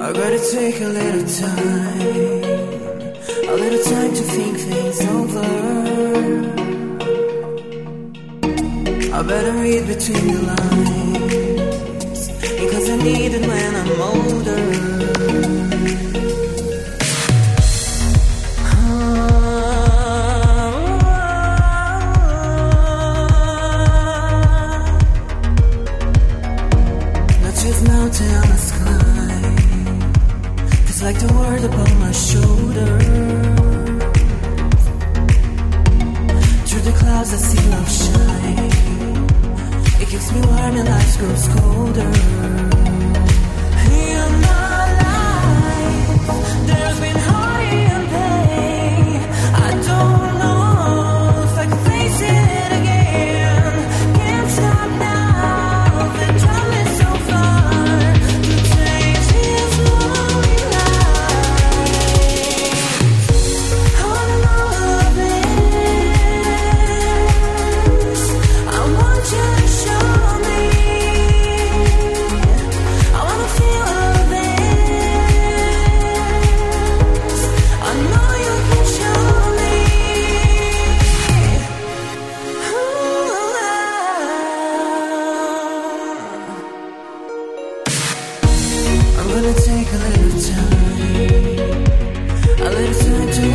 I gotta take a little time to think things over. I better read between the lines, because I need it when I'm older. Mountain on the sky, feels like the world upon my shoulder. Through the clouds I see love shine. It keeps me warm and life grows colder. In my life there's been heartache and pain. I don't know if I can face it again. Can't stop now, the time is so far. I'm gonna take a little time to